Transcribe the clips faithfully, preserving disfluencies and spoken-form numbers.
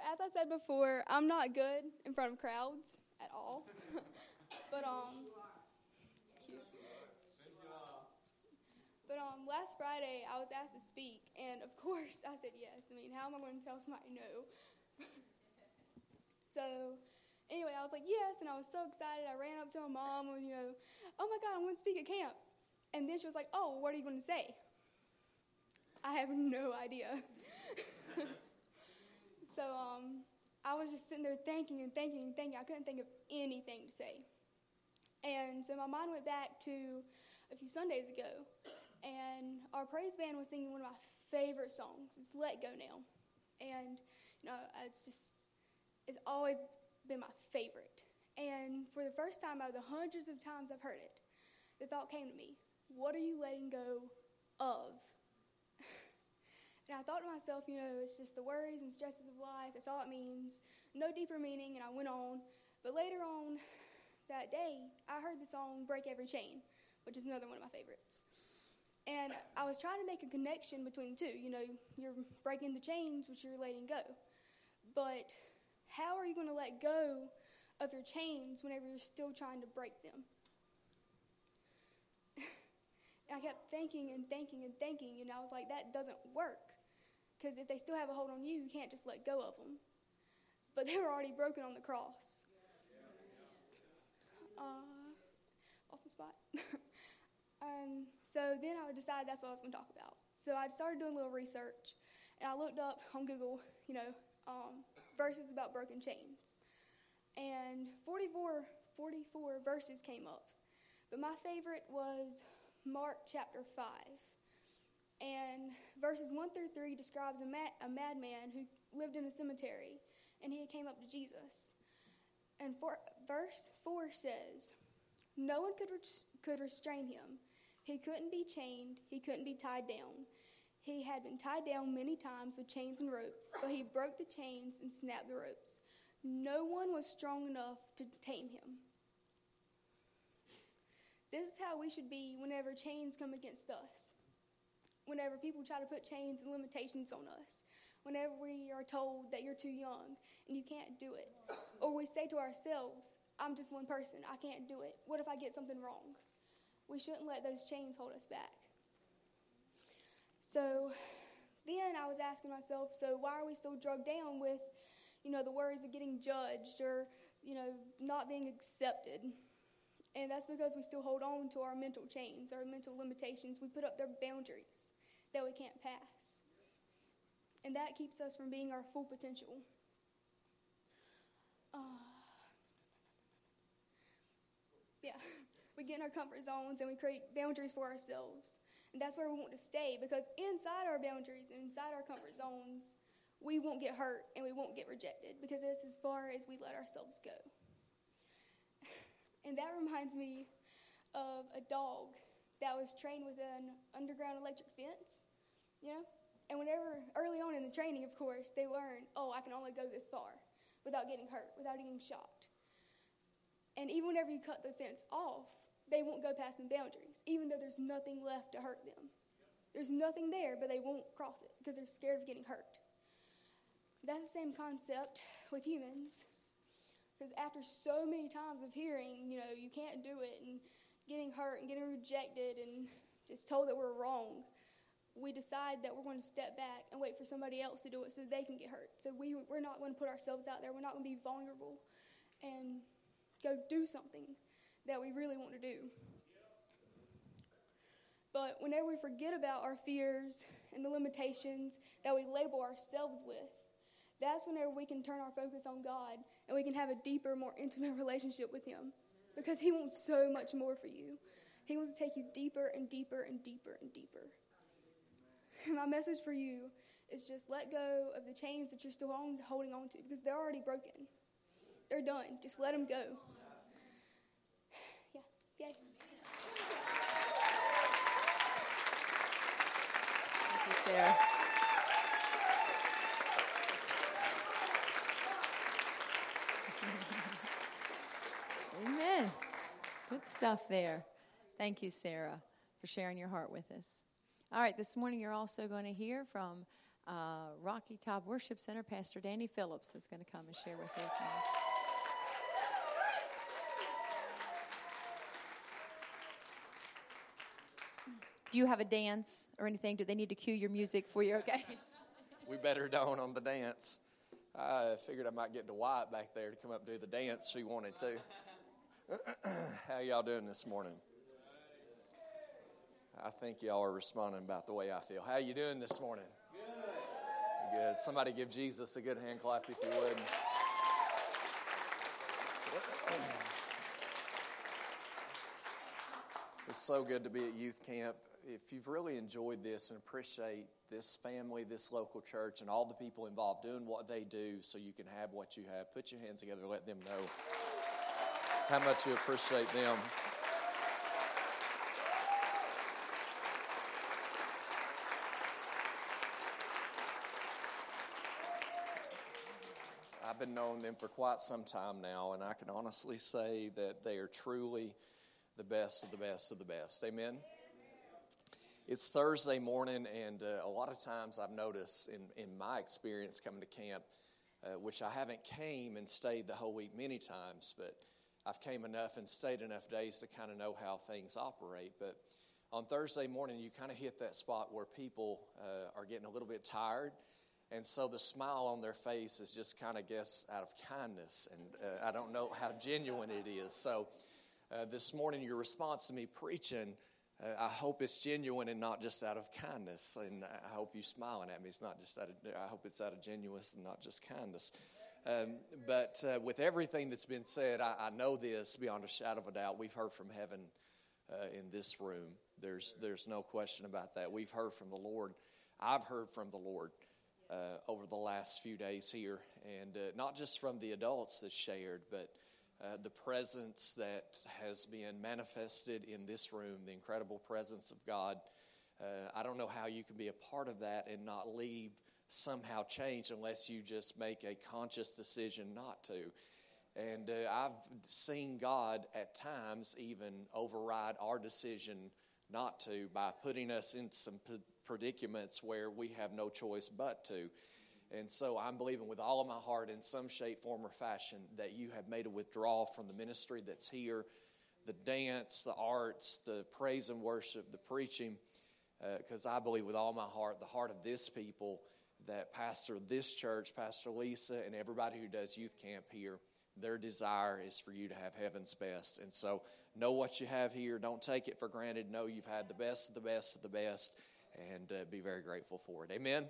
as I said before, I'm not good in front of crowds at all. but um, cute. But um, last Friday I was asked to speak, and of course I said yes. I mean, how am I going to tell somebody no? So anyway, I was like yes, and I was so excited. I ran up to my mom and you know, oh my God, I'm going to speak at camp. And then she was like, oh, what are you going to say? I have no idea. So um, I was just sitting there thinking and thinking and thinking. I couldn't think of anything to say. And so my mind went back to a few Sundays ago, and our praise band was singing one of my favorite songs. It's Let Go Now. And, you know, it's just, it's always been my favorite. And for the first time out of the hundreds of times I've heard it, the thought came to me, what are you letting go of? And I thought to myself, you know, it's just the worries and stresses of life. That's all it means. No deeper meaning, and I went on. But later on that day, I heard the song Break Every Chain, which is another one of my favorites. And I was trying to make a connection between the two. You know, you're breaking the chains, which you're letting go. But how are you going to let go of your chains whenever you're still trying to break them? And I kept thinking and thinking and thinking, and I was like, that doesn't work. Because if they still have a hold on you, you can't just let go of them. But they were already broken on the cross. Uh, awesome spot. um, so then I decided that's what I was going to talk about. So I started doing a little research, and I looked up on Google, you know, um, verses about broken chains. And forty-four, forty-four verses came up. But my favorite was Mark chapter five. And verses one through three describes a, mad, a madman who lived in a cemetery, and he came up to Jesus. And for, verse four says, no one could, re- could restrain him. He couldn't be chained. He couldn't be tied down. He had been tied down many times with chains and ropes, but he broke the chains and snapped the ropes. No one was strong enough to tame him. This is how we should be whenever chains come against us. Whenever people try to put chains and limitations on us, whenever we are told that you're too young and you can't do it, or we say to ourselves, I'm just one person, I can't do it. What if I get something wrong? We shouldn't let those chains hold us back. So then I was asking myself, so why are we still drugged down with, you know, the worries of getting judged or, you know, not being accepted? And that's because we still hold on to our mental chains, our mental limitations. We put up their boundaries that we can't pass. And that keeps us from being our full potential. Uh, yeah, we get in our comfort zones and we create boundaries for ourselves. And that's where we want to stay, because inside our boundaries and inside our comfort zones, we won't get hurt and we won't get rejected, because that's as far as we let ourselves go. And that reminds me of a dog that was trained with an underground electric fence, you know? And whenever, early on in the training, of course, they learn, oh, I can only go this far without getting hurt, without getting shocked. And even whenever you cut the fence off, they won't go past the boundaries, even though there's nothing left to hurt them. There's nothing there, but they won't cross it because they're scared of getting hurt. That's the same concept with humans. Because after so many times of hearing, you know, you can't do it, and getting hurt and getting rejected and just told that we're wrong, we decide that we're going to step back and wait for somebody else to do it so they can get hurt. So we, we're not going to put ourselves out there. We're not going to be vulnerable and go do something that we really want to do. But whenever we forget about our fears and the limitations that we label ourselves with, that's whenever we can turn our focus on God and we can have a deeper, more intimate relationship with Him, because He wants so much more for you. He wants to take you deeper and deeper and deeper and deeper. And my message for you is just let go of the chains that you're still on, holding on to, because they're already broken. They're done. Just let them go. Yeah. Yay. Thank you, Sarah. Amen. Good stuff there. Thank you, Sarah, for sharing your heart with us. All right, this morning you're also going to hear from uh, Rocky Top Worship Center, Pastor Danny Phillips is going to come and share with us. Do you have a dance or anything? Do they need to cue your music for you? Okay. We better don't on the dance. I figured I might get Dwight back there to come up and do the dance if he wanted to. How y'all doing this morning? I think y'all are responding about the way I feel. How you doing this morning? Good. Good. Somebody give Jesus a good hand clap if you would. It's so good to be at youth camp. If you've really enjoyed this and appreciate this family, this local church, and all the people involved doing what they do so you can have what you have, put your hands together and let them know how much you appreciate them. I've been knowing them for quite some time now, and I can honestly say that they are truly the best of the best of the best. Amen? It's Thursday morning, and uh, a lot of times I've noticed in, in my experience coming to camp, uh, which I haven't came and stayed the whole week many times, but I've came enough and stayed enough days to kind of know how things operate. But on Thursday morning, you kind of hit that spot where people uh, are getting a little bit tired, and so the smile on their face is just kind of, guess, out of kindness, and uh, I don't know how genuine it is. So uh, this morning, your response to me preaching, Uh, I hope it's genuine and not just out of kindness, and I hope you smiling at me. It's not just out of, I hope it's out of genuineness and not just kindness. Um, but uh, with everything that's been said, I, I know this beyond a shadow of a doubt. We've heard from heaven uh, in this room. There's there's no question about that. We've heard from the Lord. I've heard from the Lord uh, over the last few days here, and uh, not just from the adults that shared, but Uh, the presence that has been manifested in this room, the incredible presence of God. Uh, I don't know how you can be a part of that and not leave somehow changed unless you just make a conscious decision not to. And uh, I've seen God at times even override our decision not to by putting us in some predicaments where we have no choice but to. And so I'm believing with all of my heart in some shape, form, or fashion that you have made a withdrawal from the ministry that's here, the dance, the arts, the praise and worship, the preaching, because uh, I believe with all my heart, the heart of this people, that pastor this church, Pastor Lisa, and everybody who does youth camp here, their desire is for you to have heaven's best. And so know what you have here. Don't take it for granted. Know you've had the best of the best of the best, and uh, be very grateful for it. Amen?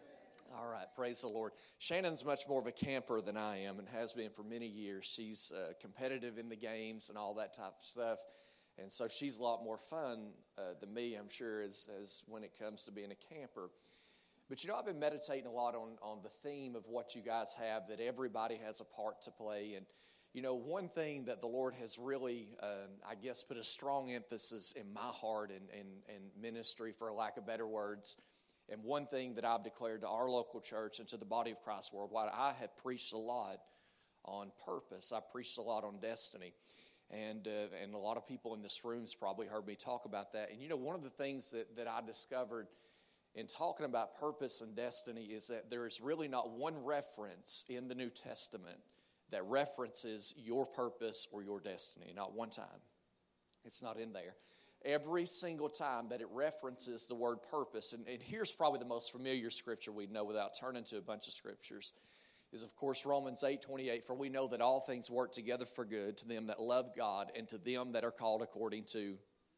All right, praise the Lord. Shannon's much more of a camper than I am and has been for many years. She's uh, competitive in the games and all that type of stuff. And so she's a lot more fun uh, than me, I'm sure, as, as when it comes to being a camper. But, you know, I've been meditating a lot on, on the theme of what you guys have, that everybody has a part to play. And, you know, one thing that the Lord has really, uh, I guess, put a strong emphasis in my heart and, and, and ministry, for lack of better words, and one thing that I've declared to our local church and to the body of Christ worldwide, I have preached a lot on purpose. I preached a lot on destiny. And uh, and a lot of people in this room's probably heard me talk about that. And, you know, one of the things that, that I discovered in talking about purpose and destiny is that there is really not one reference in the New Testament that references your purpose or your destiny. Not one time. It's not in there. Every single time that it references the word purpose, and, and here's probably the most familiar scripture we know without turning to a bunch of scriptures, is of course Romans eight twenty-eight, for we know that all things work together for good to them that love God and to them that are called according to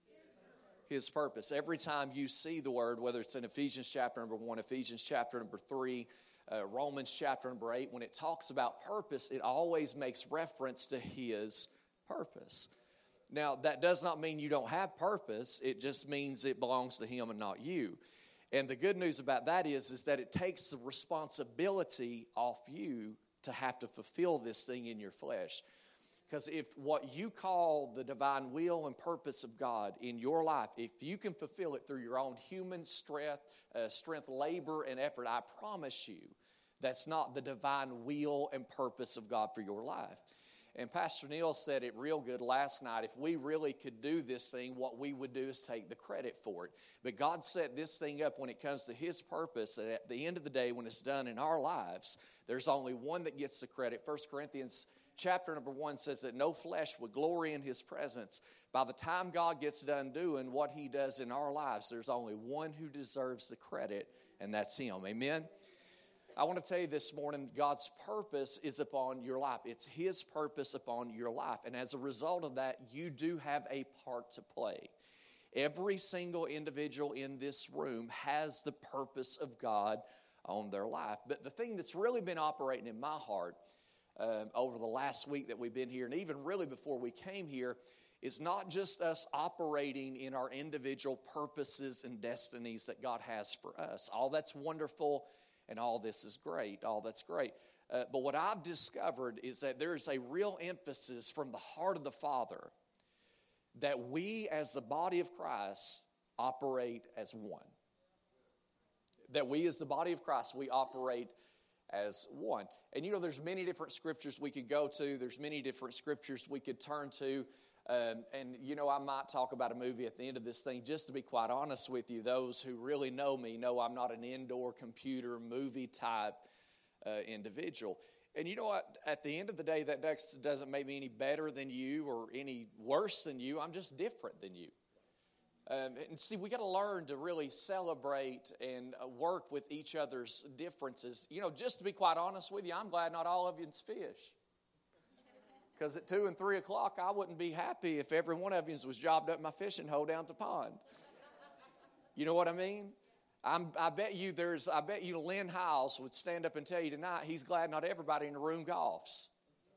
His purpose. Every time you see the word, whether it's in Ephesians chapter number one, Ephesians chapter number three, uh, Romans chapter number eight, when it talks about purpose, it always makes reference to His purpose. Now, that does not mean you don't have purpose. It just means it belongs to Him and not you. And the good news about that is, is that it takes the responsibility off you to have to fulfill this thing in your flesh. Because if what you call the divine will and purpose of God in your life, if you can fulfill it through your own human strength, uh, strength, labor, and effort, I promise you that's not the divine will and purpose of God for your life. And Pastor Neil said it real good last night. If we really could do this thing, what we would do is take the credit for it. But God set this thing up when it comes to His purpose. And at the end of the day, when it's done in our lives, there's only one that gets the credit. First Corinthians chapter number one says that no flesh would glory in His presence. By the time God gets done doing what He does in our lives, there's only one who deserves the credit, and that's Him. Amen? I want to tell you this morning, God's purpose is upon your life. It's His purpose upon your life. And as a result of that, you do have a part to play. Every single individual in this room has the purpose of God on their life. But the thing that's really been operating in my heart uh, over the last week that we've been here, and even really before we came here, is not just us operating in our individual purposes and destinies that God has for us. All that's wonderful. And all this is great. All that's great. Uh, but what I've discovered is that there is a real emphasis from the heart of the Father that we as the body of Christ operate as one. That we as the body of Christ, we operate as one. And you know, there's many different scriptures we could go to. There's many different scriptures we could turn to. Um, and, you know, I might talk about a movie at the end of this thing. Just to be quite honest with you, those who really know me know I'm not an indoor computer movie type uh, individual. And you know what? At the end of the day, that doesn't make me any better than you or any worse than you. I'm just different than you. Um, and see, we got to learn to really celebrate and uh, work with each other's differences. You know, just to be quite honest with you, I'm glad not all of you's fish. Because at two and three o'clock, I wouldn't be happy if every one of you was jobbed up my fishing hole down at the pond. You know what I mean? I'm, I bet you there's. I bet you Lynn Hiles would stand up and tell you tonight he's glad not everybody in the room golfs.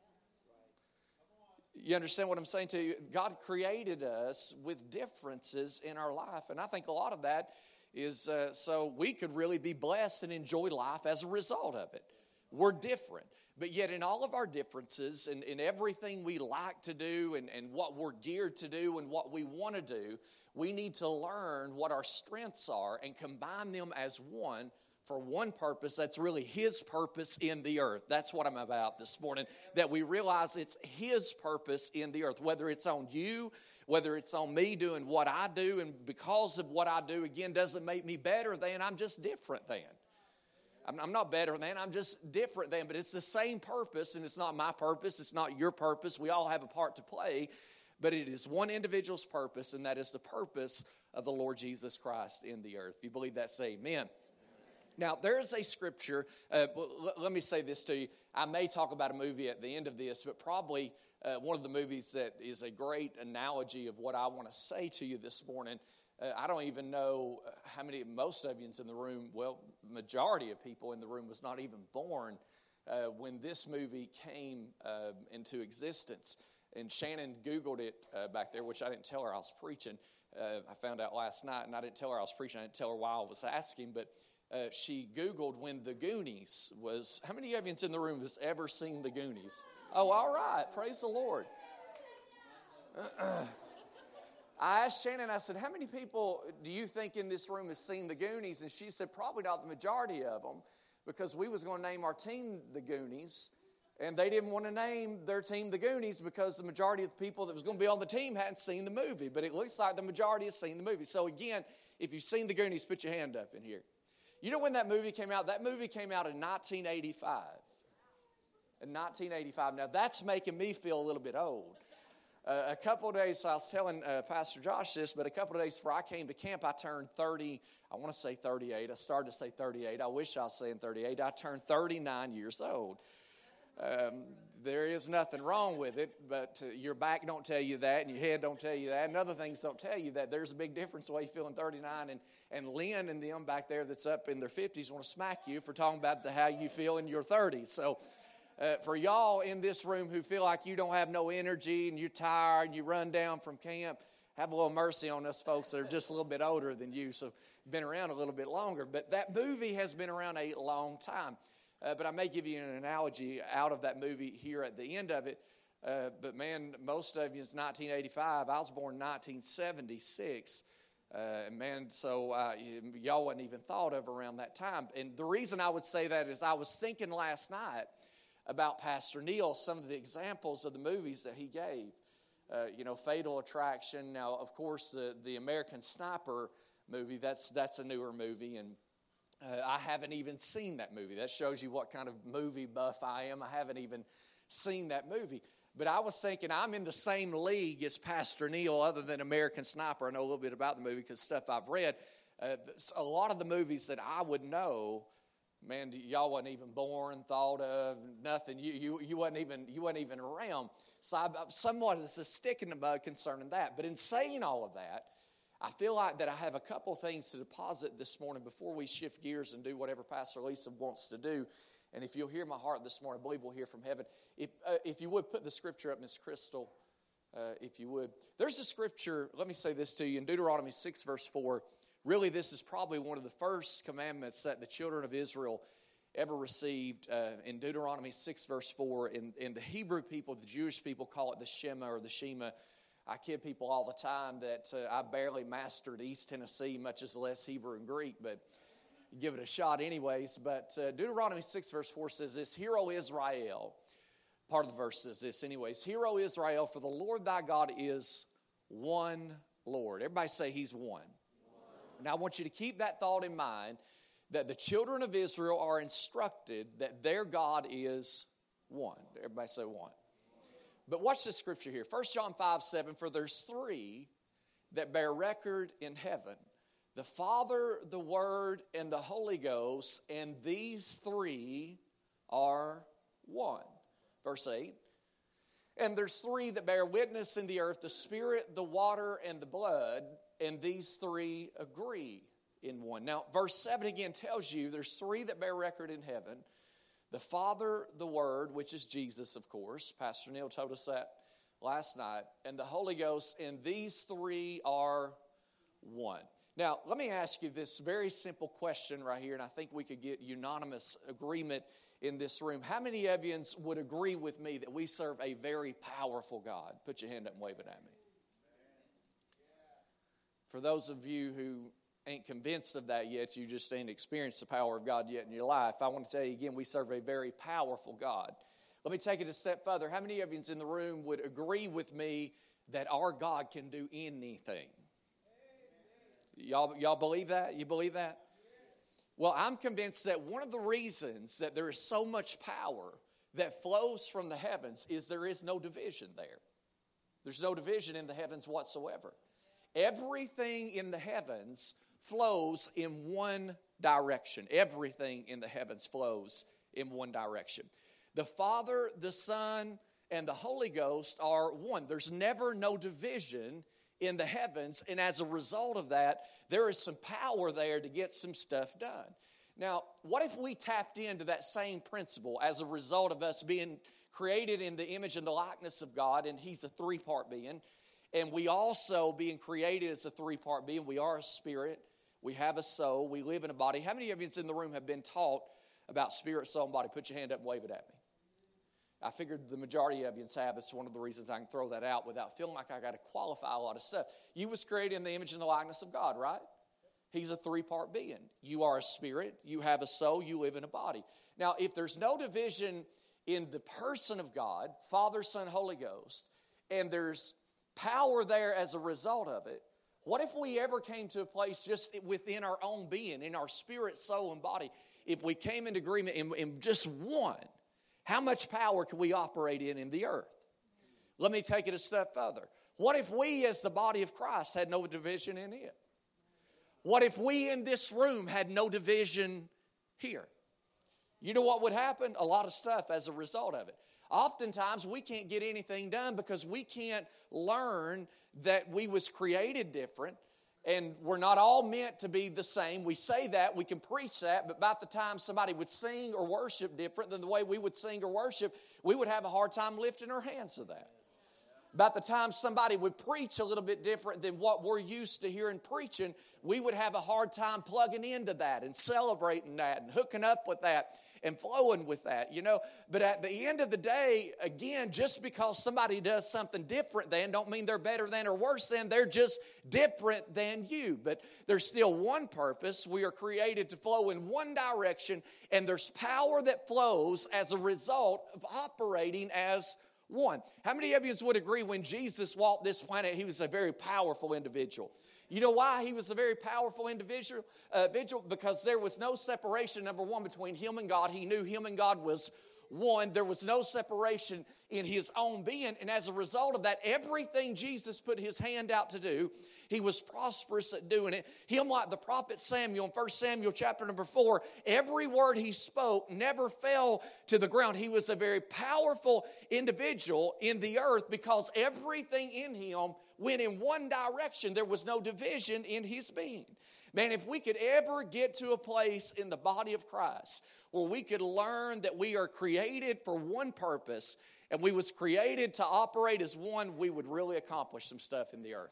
You understand what I'm saying to you? God created us with differences in our life, and I think a lot of that is uh, so we could really be blessed and enjoy life as a result of it. We're different. But yet in all of our differences and in everything we like to do and, and what we're geared to do and what we want to do, we need to learn what our strengths are and combine them as one for one purpose that's really His purpose in the earth. That's what I'm about this morning, that we realize it's His purpose in the earth, whether it's on you, whether it's on me doing what I do, and because of what I do, again, doesn't make me better than, I'm just different than. I'm not better than, I'm just different than, but it's the same purpose, and it's not my purpose, it's not your purpose. We all have a part to play, but it is one individual's purpose, and that is the purpose of the Lord Jesus Christ in the earth. If you believe that, say amen. Now, there is a scripture, uh, l- let me say this to you. I may talk about a movie at the end of this, but probably uh, one of the movies that is a great analogy of what I want to say to you this morning. Uh, I don't even know how many, most of you in the room, well, majority of people in the room was not even born uh, when this movie came uh, into existence. And Shannon Googled it uh, back there, which I didn't tell her I was preaching. Uh, I found out last night, and I didn't tell her I was preaching. I didn't tell her why I was asking, but uh, she Googled when The Goonies was, how many of you in the room has ever seen The Goonies? Oh, all right. Praise the Lord. I asked Shannon, I said, how many people do you think in this room has seen The Goonies? And she said, probably not the majority of them, because we was going to name our team The Goonies, and they didn't want to name their team The Goonies because the majority of the people that was going to be on the team hadn't seen the movie. But it looks like the majority has seen the movie. So again, if you've seen The Goonies, put your hand up in here. You know when that movie came out? That movie came out in nineteen eighty-five. In nineteen eighty-five. Now, that's making me feel a little bit old. Uh, a couple of days, I was telling uh, Pastor Josh this, but a couple of days before I came to camp, I turned thirty, I want to say thirty-eight. I started to say thirty-eight. I wish I was saying thirty-eight. I turned thirty-nine years old. Um, there is nothing wrong with it, but uh, your back don't tell you that, and your head don't tell you that, and other things don't tell you that. There's a big difference the way you feel in thirty-nine, and, and Lynn and them back there that's up in their fifties want to smack you for talking about the, how you feel in your thirties. So uh, for y'all in this room who feel like you don't have no energy and you're tired and you run down from camp, have a little mercy on us folks that are just a little bit older than you, so been around a little bit longer. But that movie has been around a long time. Uh, but I may give you an analogy out of that movie here at the end of it. Uh, but man, most of you is nineteen eighty-five. I was born in nineteen seventy-six. Uh, and man, so uh, y- y'all wasn't even thought of around that time. And the reason I would say that is I was thinking last night about Pastor Neil, some of the examples of the movies that he gave. Uh, you know, Fatal Attraction. Now, of course, the, the American Sniper movie, that's that's a newer movie, and uh, I haven't even seen that movie. That shows you what kind of movie buff I am. I haven't even seen that movie. But I was thinking I'm in the same league as Pastor Neil other than American Sniper. I know a little bit about the movie because stuff I've read. Uh, a lot of the movies that I would know, man, y'all wasn't even born, thought of, nothing. You you you wasn't even you wasn't even around. So I, somewhat is a stick in the mud concerning that. But in saying all of that, I feel like that I have a couple things to deposit this morning before we shift gears and do whatever Pastor Lisa wants to do. And if you'll hear my heart this morning, I believe we'll hear from heaven. If uh, if you would, put the scripture up, Miss Crystal, uh, if you would. There's a scripture, let me say this to you, in Deuteronomy six, verse four. Really, this is probably one of the first commandments that the children of Israel ever received. Uh, in Deuteronomy six, verse four, in, in the Hebrew people, the Jewish people call it the Shema or the Shema. I kid people all the time that uh, I barely mastered East Tennessee, much as less Hebrew and Greek, but give it a shot anyways. But uh, Deuteronomy six, verse four says this, Hear, O Israel. Part of the verse says this anyways. Hear, O Israel, for the Lord thy God is one Lord. Everybody say He's one. one. Now I want you to keep that thought in mind, that the children of Israel are instructed that their God is one. Everybody say one. But watch this scripture here. First John five, seven, for there's three that bear record in heaven, the Father, the Word, and the Holy Ghost, and these three are one. Verse eight, and there's three that bear witness in the earth, the Spirit, the water, and the blood, and these three agree in one. Now, verse seven again tells you there's three that bear record in heaven, the Father, the Word, which is Jesus, of course. Pastor Neil told us that last night, and the Holy Ghost, and these three are one. Now, let me ask you this very simple question right here, and I think we could get unanimous agreement in this room. How many of you would agree with me that we serve a very powerful God? Put your hand up and wave it at me. For those of you who ain't convinced of that yet, you just ain't experienced the power of God yet in your life, I want to tell you again, we serve a very powerful God. Let me take it a step further. How many of you in the room would agree with me that our God can do anything? Y'all, y'all believe that? You believe that? Well, I'm convinced that one of the reasons that there is so much power that flows from the heavens is there is no division there. There's no division in the heavens whatsoever. Everything in the heavens flows in one direction. Everything in the heavens flows in one direction. The Father, the Son, and the Holy Ghost are one. There's never no division in the heavens, and as a result of that, there is some power there to get some stuff done. Now, what if we tapped into that same principle as a result of us being created in the image and the likeness of God, and He's a three-part being, and we also being created as a three-part being, we are a spirit, we have a soul, we live in a body. How many of you in the room have been taught about spirit, soul, and body? Put your hand up and wave it at me. I figured the majority of you have. It's one of the reasons I can throw that out without feeling like I got to qualify a lot of stuff. You was created in the image and the likeness of God, right? He's a three-part being. You are a spirit, you have a soul, you live in a body. Now, if there's no division in the person of God, Father, Son, Holy Ghost, and there's power there as a result of it, what if we ever came to a place just within our own being, in our spirit, soul, and body, if we came into agreement in, in just one, how much power can we operate in in the earth? Let me take it a step further. What if we as the body of Christ had no division in it? What if we in this room had no division here? You know what would happen? A lot of stuff as a result of it. Oftentimes we can't get anything done because we can't learn that we was created different. And we're not all meant to be the same. We say that, we can preach that, but about the time somebody would sing or worship different than the way we would sing or worship, we would have a hard time lifting our hands to that. About the time somebody would preach a little bit different than what we're used to hearing preaching, we would have a hard time plugging into that and celebrating that and hooking up with that and flowing with that, you know. But at the end of the day, again, just because somebody does something different than, don't mean they're better than or worse than. They're just different than you. But there's still one purpose. We are created to flow in one direction, and there's power that flows as a result of operating as one. How many of you would agree when Jesus walked this planet, he was a very powerful individual? You know why he was a very powerful individual? Uh, individual? Because there was no separation, number one, between him and God. He knew him and God was one. There was no separation in his own being. And as a result of that, everything Jesus put his hand out to do, he was prosperous at doing it. Him, like the prophet Samuel in First Samuel chapter number four, every word he spoke never fell to the ground. He was a very powerful individual in the earth because everything in him went in one direction. There was no division in his being. Man, if we could ever get to a place in the body of Christ where we could learn that we are created for one purpose and we was created to operate as one, we would really accomplish some stuff in the earth.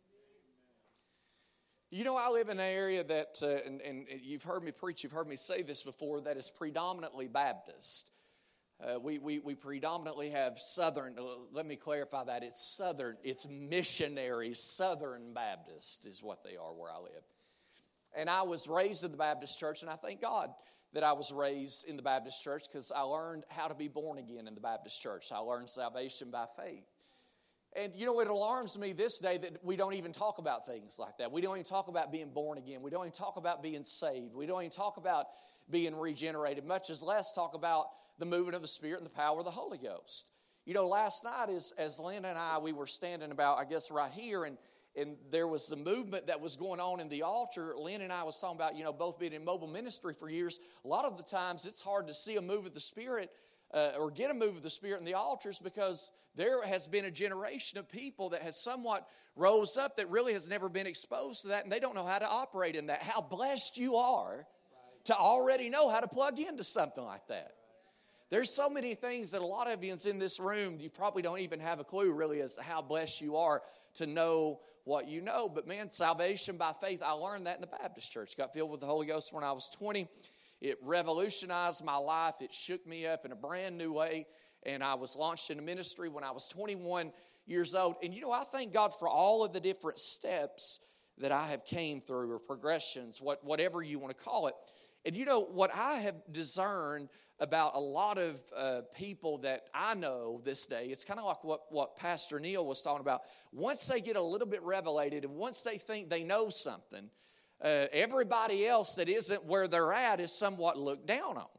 You know, I live in an area that, uh, and, and you've heard me preach, you've heard me say this before, that is predominantly Baptist. Uh, we, we, we predominantly have Southern, uh, let me clarify that, it's Southern, it's missionary Southern Baptist is what they are where I live. And I was raised in the Baptist church, and I thank God that I was raised in the Baptist church because I learned how to be born again in the Baptist church. I learned salvation by faith. And, you know, it alarms me this day that we don't even talk about things like that. We don't even talk about being born again. We don't even talk about being saved. We don't even talk about being regenerated, much as less talk about the movement of the Spirit and the power of the Holy Ghost. You know, last night as, as Lynn and I, we were standing about, I guess, right here, and, and there was the movement that was going on in the altar. Lynn and I was talking about, you know, both being in mobile ministry for years. A lot of the times it's hard to see a move of the Spirit Uh, or get a move of the Spirit in the altars because there has been a generation of people that has somewhat rose up that really has never been exposed to that, and they don't know how to operate in that. How blessed you are to already know how to plug into something like that. There's so many things that a lot of you in this room, you probably don't even have a clue really as to how blessed you are to know what you know. But man, salvation by faith, I learned that in the Baptist church. Got filled with the Holy Ghost when I was twenty. It revolutionized my life. It shook me up in a brand new way. And I was launched into ministry when I was twenty-one years old. And you know, I thank God for all of the different steps that I have came through, or progressions, what, whatever you want to call it. And you know, what I have discerned about a lot of uh, people that I know this day, it's kind of like what, what Pastor Neil was talking about. Once they get a little bit revelated, and once they think they know something, Uh, everybody else that isn't where they're at is somewhat looked down on.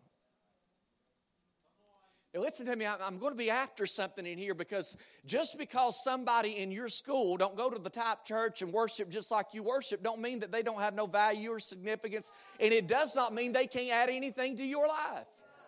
Now listen to me, I'm going to be after something in here, because just because somebody in your school don't go to the type church and worship just like you worship, don't mean that they don't have no value or significance, and it does not mean they can't add anything to your life.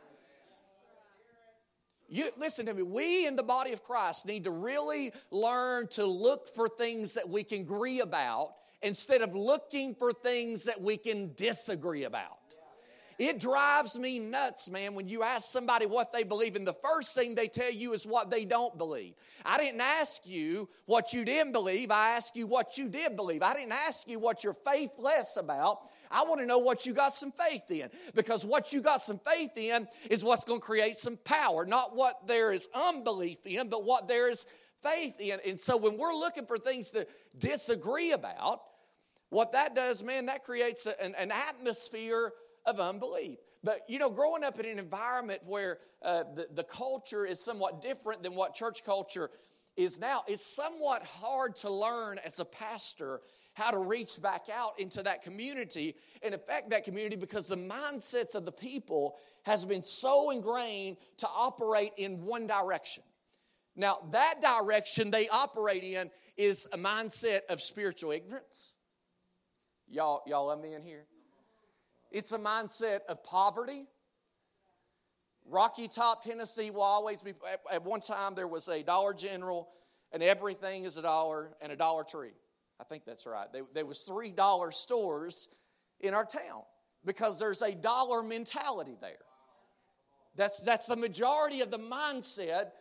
You, listen to me, we in the body of Christ need to really learn to look for things that we can agree about instead of looking for things that we can disagree about. It drives me nuts, man, when you ask somebody what they believe, and the first thing they tell you is what they don't believe. I didn't ask you what you didn't believe. I asked you what you did believe. I didn't ask you what you're faithless about. I want to know what you got some faith in, because what you got some faith in is what's going to create some power, not what there is unbelief in, but what there is faith in. And so when we're looking for things to disagree about, what that does, man, that creates a, an, an atmosphere of unbelief. But, you know, growing up in an environment where uh, the, the culture is somewhat different than what church culture is now, it's somewhat hard to learn as a pastor how to reach back out into that community and affect that community, because the mindsets of the people has been so ingrained to operate in one direction. Now, that direction they operate in is a mindset of spiritual ignorance. Y'all, y'all let me in here. It's a mindset of poverty. Rocky Top, Tennessee will always be, at, at one time there was a Dollar General, and everything is a dollar, and a Dollar Tree. I think that's right. There, there was three dollar stores in our town because there's a dollar mentality there. That's, that's the majority of the mindset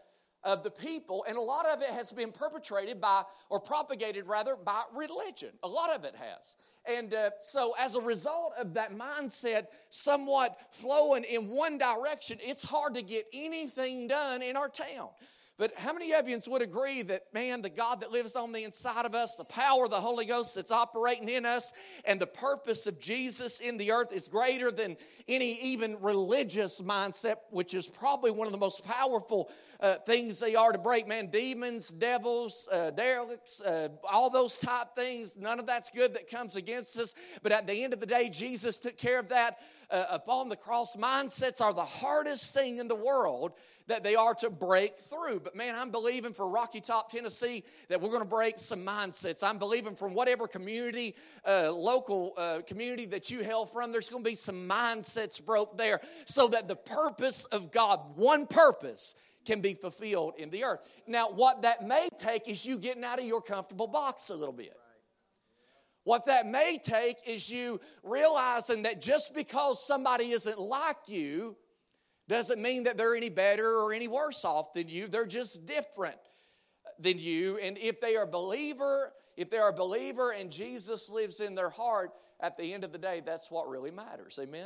of the people, and a lot of it has been perpetrated by, or propagated rather, by religion. A lot of it has. And uh, so as a result of that mindset somewhat flowing in one direction, it's hard to get anything done in our town. But how many of you would agree that, man, the God that lives on the inside of us, the power of the Holy Ghost that's operating in us, and the purpose of Jesus in the earth is greater than any even religious mindset, which is probably one of the most powerful uh, things they are to break. Man, demons, devils, uh, derelicts, uh, all those type things, none of that's good that comes against us. But at the end of the day, Jesus took care of that uh, upon the cross. Mindsets are the hardest thing in the world that they are to break through. But man, I'm believing for Rocky Top, Tennessee, that we're going to break some mindsets. I'm believing from whatever community, uh, local uh, community that you hail from, there's going to be some mindsets broke there so that the purpose of God, one purpose, can be fulfilled in the earth. Now, what that may take is you getting out of your comfortable box a little bit. What that may take is you realizing that just because somebody isn't like you doesn't mean that they're any better or any worse off than you. They're just different than you. And if they are a believer, if they're a believer and Jesus lives in their heart, at the end of the day, that's what really matters. Amen?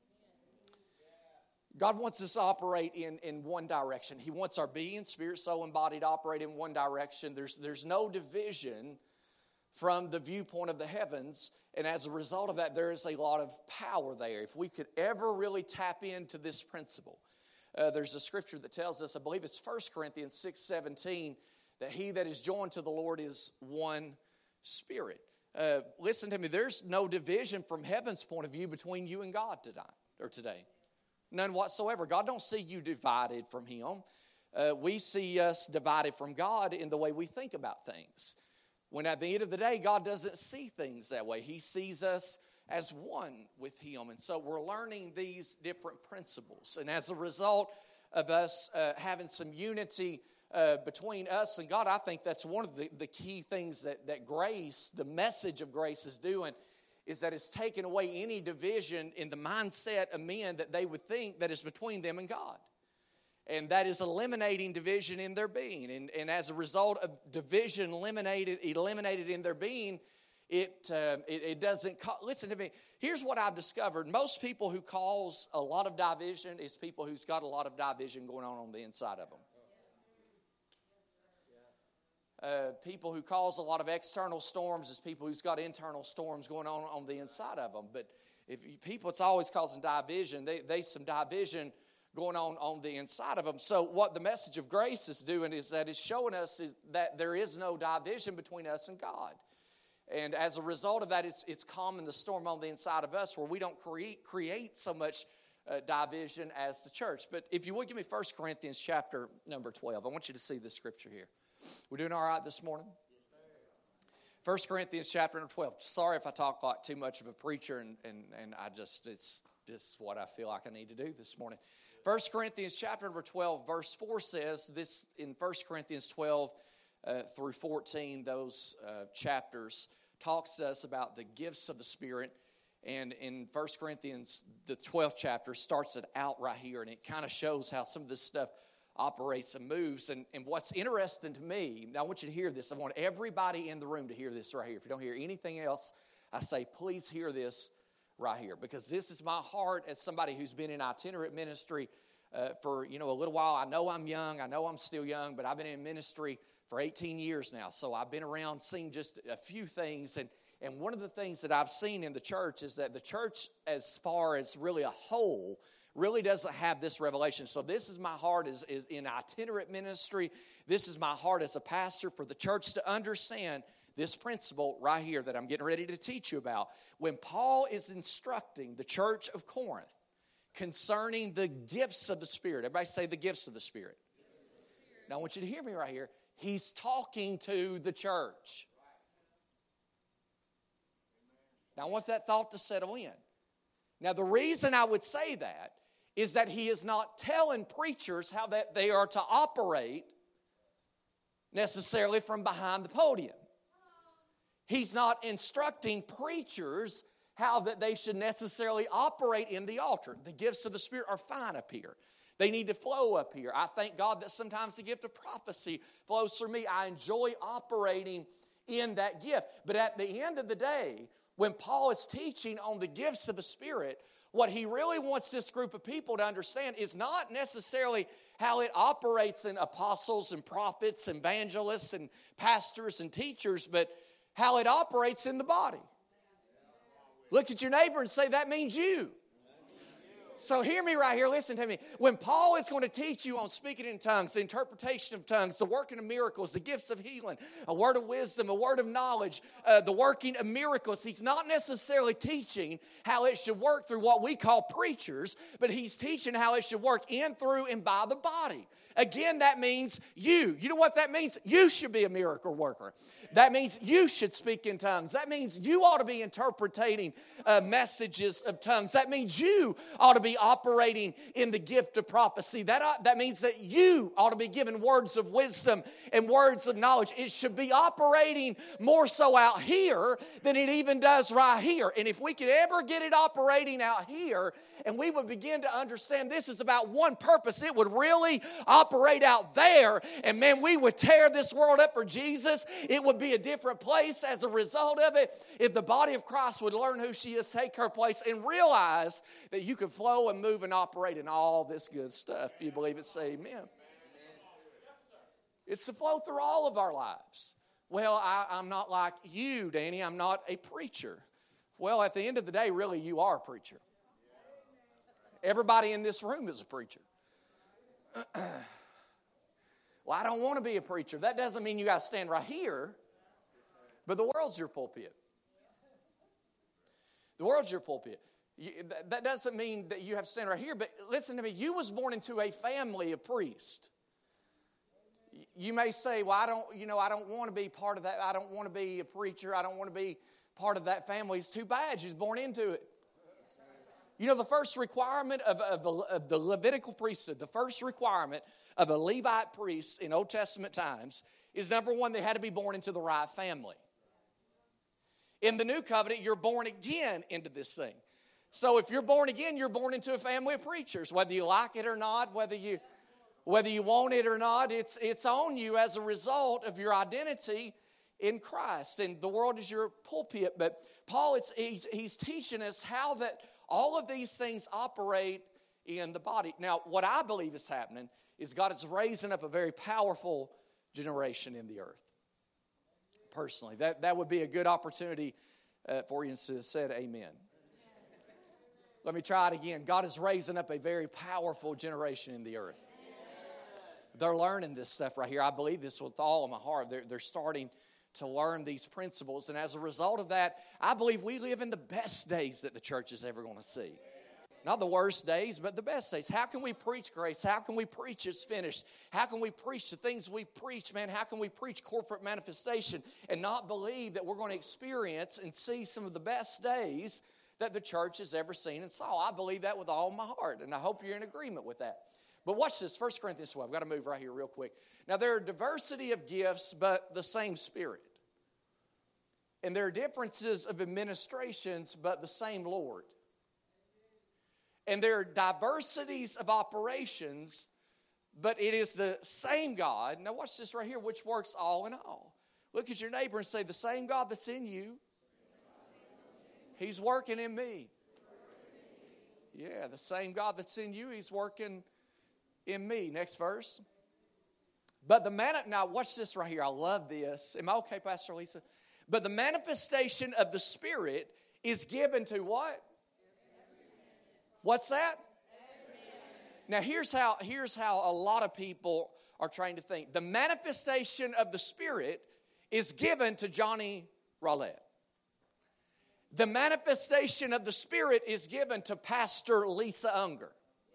God wants us to operate in, in one direction. He wants our being, spirit, soul, and body to operate in one direction. There's, there's no division from the viewpoint of the heavens. And as a result of that, there is a lot of power there. If we could ever really tap into this principle. Uh, there's a scripture that tells us, I believe it's First Corinthians six seventeen, that he that is joined to the Lord is one spirit. Uh, listen to me, there's no division from heaven's point of view between you and God tonight or today. None whatsoever. God don't see you divided from him. Uh, we see us divided from God in the way we think about things. When at the end of the day, God doesn't see things that way. He sees us as one with him. And so we're learning these different principles. And as a result of us uh, having some unity uh, between us and God, I think that's one of the, the key things that, that grace, the message of grace is doing, is that it's taken away any division in the mindset of men that they would think that is between them and God. And that is eliminating division in their being. And, and as a result of division eliminated, eliminated in their being, it, uh, it, it doesn't... Co- Listen to me. Here's what I've discovered. Most people who cause a lot of division is people who's got a lot of division going on on the inside of them. Uh, people who cause a lot of external storms is people who's got internal storms going on on the inside of them. But if you, people, it's always causing division. They, they some division going on on the inside of them. So what the message of grace is doing is that it's showing us is that there is no division between us and God. And as a result of that, it's it's calming the storm on the inside of us where we don't create create so much uh, division as the church. But if you would give me First Corinthians chapter number twelve. I want you to see this scripture here. We're doing all right this morning? Yes, sir. First Corinthians chapter number twelve. Sorry if I talk like too much of a preacher and, and, and I just, it's just what I feel like I need to do this morning. First Corinthians chapter number twelve, verse four says, this in First Corinthians twelve uh, through fourteen, those uh, chapters, talks to us about the gifts of the Spirit. And in First Corinthians, the twelfth chapter starts it out right here, and it kind of shows how some of this stuff operates and moves. And, and what's interesting to me, now I want you to hear this. I want everybody in the room to hear this right here. If you don't hear anything else, I say, please hear this right here, because this is my heart as somebody who's been in itinerant ministry uh, for, you know, a little while. I know I'm young. I know I'm still young, but I've been in ministry for eighteen years now. So I've been around, seen just a few things. And, and one of the things that I've seen in the church is that the church, as far as really a whole, really doesn't have this revelation. So this is my heart is, is in itinerant ministry. This is my heart as a pastor for the church to understand this principle right here that I'm getting ready to teach you about. When Paul is instructing the church of Corinth concerning the gifts of the Spirit. Everybody say the gifts of the Spirit. Now I want you to hear me right here. He's talking to the church. Now I want that thought to settle in. Now the reason I would say that is that he is not telling preachers how that they are to operate necessarily from behind the podium. He's not instructing preachers how that they should necessarily operate in the altar. The gifts of the Spirit are fine up here. They need to flow up here. I thank God that sometimes the gift of prophecy flows through me. I enjoy operating in that gift. But at the end of the day, when Paul is teaching on the gifts of the Spirit, what he really wants this group of people to understand is not necessarily how it operates in apostles and prophets, and evangelists and pastors and teachers, but how it operates in the body. Look at your neighbor and say, that means you. So hear me right here, listen to me. When Paul is going to teach you on speaking in tongues, the interpretation of tongues, the working of miracles, the gifts of healing, a word of wisdom, a word of knowledge, uh, the working of miracles, he's not necessarily teaching how it should work through what we call preachers, but he's teaching how it should work in, through, and by the body. Again, that means you. You know what that means? You should be a miracle worker. That means you should speak in tongues. That means you ought to be interpreting uh, messages of tongues. That means you ought to be operating in the gift of prophecy. That, ought, that means that you ought to be given words of wisdom and words of knowledge. It should be operating more so out here than it even does right here. And if we could ever get it operating out here, and we would begin to understand this is about one purpose, it would really operate out there. And man, we would tear this world up for Jesus. It would be a different place as a result of it. If the body of Christ would learn who she is, take her place, and realize that you can flow and move and operate in all this good stuff. If you believe it, say amen. It's to flow through all of our lives. Well, I, I'm not like you, Danny. I'm not a preacher. Well, at the end of the day, really, you are a preacher. Everybody in this room is a preacher. Well, I don't want to be a preacher. That doesn't mean you got to stand right here, but the world's your pulpit. The world's your pulpit. You, that, that doesn't mean that you have to stand right here, but listen to me. You was born into a family of priests. You may say, well, I don't, you know, I don't want to be part of that. I don't want to be a preacher. I don't want to be part of that family. It's too bad. You was born into it. You know, the first requirement of, of, of the Levitical priesthood, the first requirement of a Levite priest in Old Testament times is, number one, they had to be born into the right family. In the New Covenant, you're born again into this thing. So if you're born again, you're born into a family of preachers. Whether you like it or not, whether you whether you want it or not, it's, it's on you as a result of your identity in Christ. And the world is your pulpit. But Paul, is he's, he's teaching us how that all of these things operate in the body. Now, what I believe is happening is God is raising up a very powerful generation in the earth. Personally, that, that would be a good opportunity uh, for you to say amen. Let me try it again. God is raising up a very powerful generation in the earth. They're learning this stuff right here. I believe this with all of my heart. They're, they're starting to learn these principles. And as a result of that, I believe we live in the best days that the church is ever going to see. Not the worst days, but the best days. How can we preach grace? How can we preach it's finished? How can we preach the things we preach, man? How can we preach corporate manifestation and not believe that we're going to experience and see some of the best days that the church has ever seen and saw? I believe that with all my heart, and I hope you're in agreement with that. But watch this, First Corinthians twelve. I've got to move right here real quick. Now, there are diversity of gifts, but the same Spirit. And there are differences of administrations, but the same Lord. And there are diversities of operations, but it is the same God. Now, watch this right here, which works all in all. Look at your neighbor and say, the same God that's in you, He's working in me. Yeah, the same God that's in you, He's working in me. Next verse. But the man, now watch this right here. I love this. Am I okay, Pastor Lisa? But the manifestation of the Spirit is given to what? What's that? Now here's how, here's how a lot of people are trying to think. The manifestation of the Spirit is given to Johnny Rowlett. The manifestation of the Spirit is given to Pastor Lisa Unger.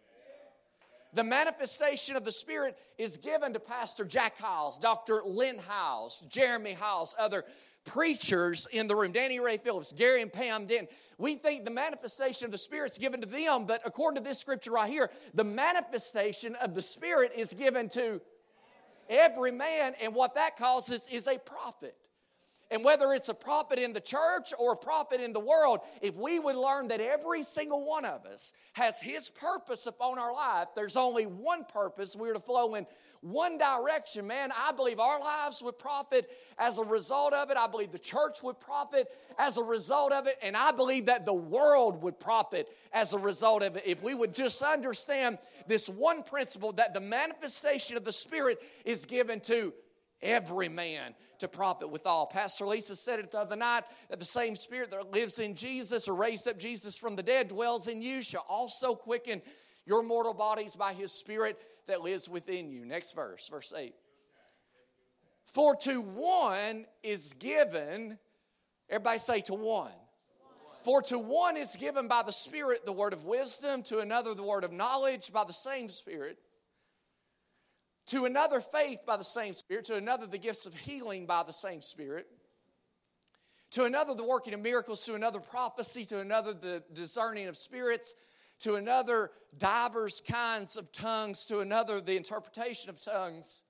The manifestation of the Spirit is given to Pastor Jack Hiles, Doctor Lynn Hiles, Jeremy Hiles, other preachers in the room, Danny Ray Phillips, Gary and Pam Denton. We think the manifestation of the Spirit is given to them, but according to this scripture right here, the manifestation of the Spirit is given to every man, and what that causes is a prophet. And whether it's a prophet in the church or a prophet in the world, if we would learn that every single one of us has His purpose upon our life, there's only one purpose. We're to flow in one direction, man. I believe our lives would profit as a result of it. I believe the church would profit as a result of it. And I believe that the world would profit as a result of it if we would just understand this one principle, that the manifestation of the Spirit is given to every man to profit withal. Pastor Lisa said it the other night, that the same Spirit that lives in Jesus or raised up Jesus from the dead dwells in you, shall also quicken your mortal bodies by His Spirit that lives within you. Next verse, verse eight. For to one is given, everybody say to one. one. For to one is given by the Spirit the word of wisdom, to another the word of knowledge by the same Spirit, to another faith by the same Spirit, to another the gifts of healing by the same Spirit, to another the working of miracles, to another prophecy, to another the discerning of spirits, to another divers kinds of tongues, to another the interpretation of tongues.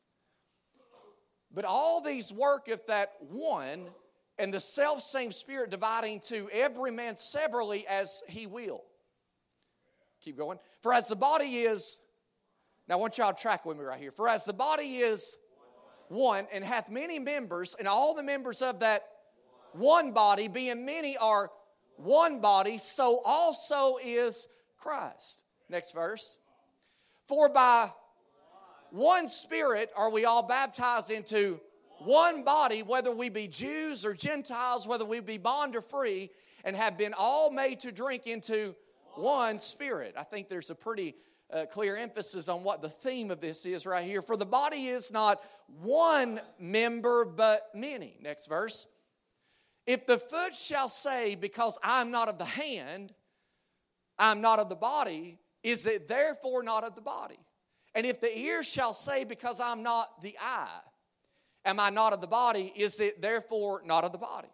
But all these worketh that one, and the self-same Spirit dividing to every man severally as He will. Keep going. For as the body is, now I want y'all to track with me right here. For as the body is one, and hath many members, and all the members of that one body, being many, are one body, so also is Christ. Next verse. For by one Spirit are we all baptized into one body, whether we be Jews or Gentiles, whether we be bond or free, and have been all made to drink into one Spirit. I think there's a pretty uh, clear emphasis on what the theme of this is right here. For the body is not one member, but many. Next verse. If the foot shall say, because I'm not of the hand, I'm not of the body, is it therefore not of the body? And if the ear shall say, because I'm not the eye, am I not of the body, is it therefore not of the body?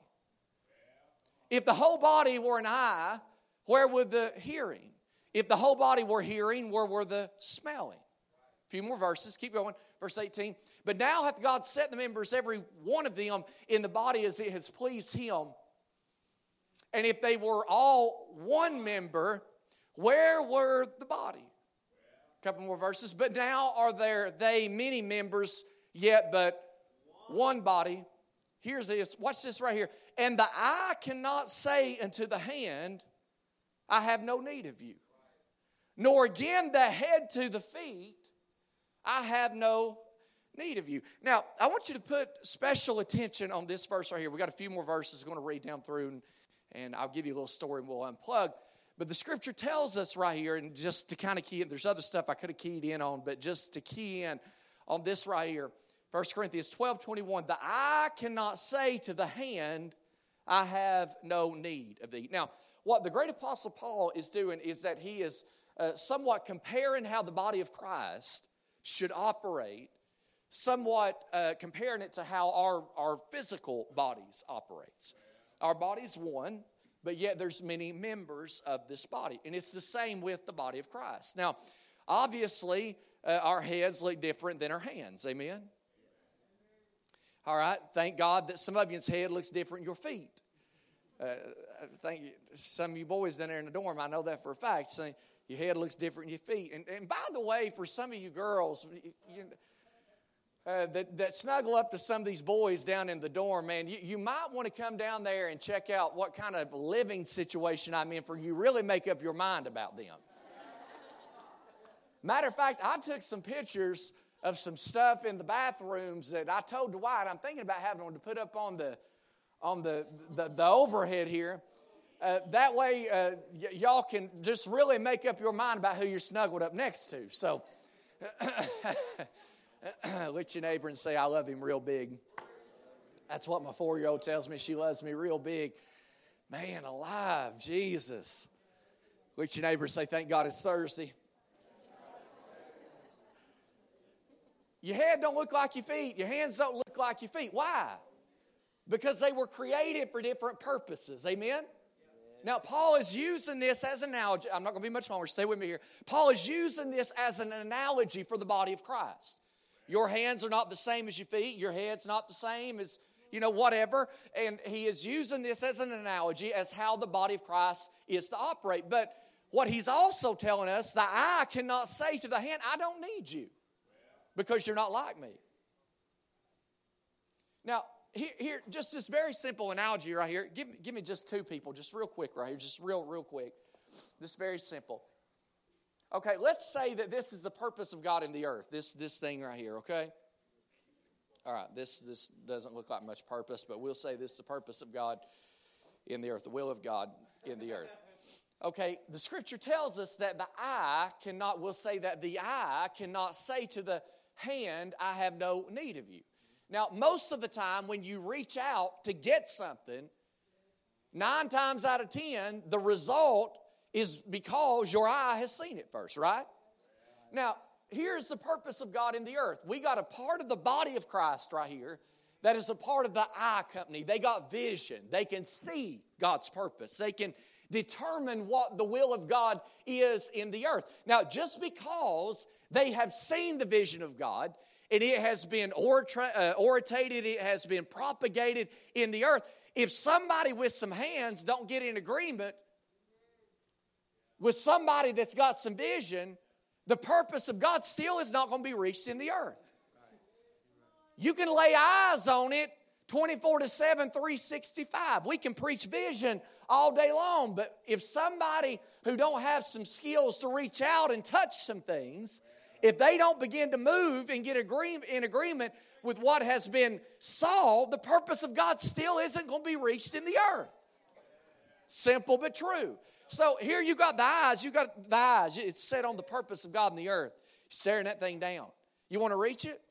If the whole body were an eye, where would the hearing? If the whole body were hearing, where were the smelling? A few more verses, keep going. Verse eighteen, but now hath God set the members, every one of them, in the body as it has pleased Him. And if they were all one member, where were the body? A couple more verses. But now are there they many members, yet but one body. Here's this. Watch this right here. And the eye cannot say unto the hand, I have no need of you. Nor again the head to the feet, I have no need of you. Now, I want you to put special attention on this verse right here. We've got a few more verses I'm going to read down through, and, and I'll give you a little story and we'll unplug. But the Scripture tells us right here, and just to kind of key in, there's other stuff I could have keyed in on, but just to key in on this right here, First Corinthians twelve twenty-one, the eye cannot say to the hand, I have no need of thee. Now, what the great apostle Paul is doing is that he is uh, somewhat comparing how the body of Christ should operate, somewhat uh, comparing it to how our, our physical bodies operates. Our body's one, but yet there's many members of this body. And it's the same with the body of Christ. Now, obviously, uh, our heads look different than our hands. Amen? All right. Thank God that some of you's head looks different than your feet. Uh, I think some of you boys down there in the dorm, I know that for a fact. So your head looks different than your feet. And, and by the way, for some of you girls, you, uh, that, that snuggle up to some of these boys down in the dorm, man, you, you might want to come down there and check out what kind of living situation I'm in for you really make up your mind about them. Matter of fact, I took some pictures of some stuff in the bathrooms that I told Dwight I'm thinking about having them to put up on the on the, the, the overhead here. Uh, that way, uh, y- y'all can just really make up your mind about who you're snuggled up next to. So, look at your neighbor and say, I love him real big. That's what my four-year-old tells me. She loves me real big. Man alive, Jesus. Look at your neighbor and say, thank God it's Thursday. Your head don't look like your feet. Your hands don't look like your feet. Why? Because they were created for different purposes. Amen? Now, Paul is using this as an analogy. I'm not going to be much longer. Stay with me here. Paul is using this as an analogy for the body of Christ. Your hands are not the same as your feet. Your head's not the same as you know, whatever. And he is using this as an analogy as how the body of Christ is to operate. But what he's also telling us, the eye cannot say to the hand, I don't need you because you're not like me. Now, here, here just this very simple analogy right here. Give, give me just two people, just real quick right here, just real, real quick. Just very simple. Okay, let's say that this is the purpose of God in the earth, this, this thing right here, okay? All right, this, this doesn't look like much purpose, but we'll say this is the purpose of God in the earth, the will of God in the earth. Okay, the scripture tells us that the eye cannot, we'll say that the eye cannot say to the hand, I have no need of you. Now, most of the time when you reach out to get something, nine times out of ten, the result is because your eye has seen it first, right? Now, here's the purpose of God in the earth. We got a part of the body of Christ right here that is a part of the eye company. They got vision. They can see God's purpose. They can determine what the will of God is in the earth. Now, just because they have seen the vision of God, and it has been oratra- uh, orated, it has been propagated in the earth, if somebody with some hands don't get in agreement with somebody that's got some vision, the purpose of God still is not going to be reached in the earth. You can lay eyes on it twenty-four to seven, three sixty-five. We can preach vision all day long, but if somebody who don't have some skills to reach out and touch some things, if they don't begin to move and get agree- in agreement with what has been solved, the purpose of God still isn't going to be reached in the earth. Simple but true. So here you got the eyes, you got the eyes. It's set on the purpose of God in the earth. Staring that thing down. You want to reach it?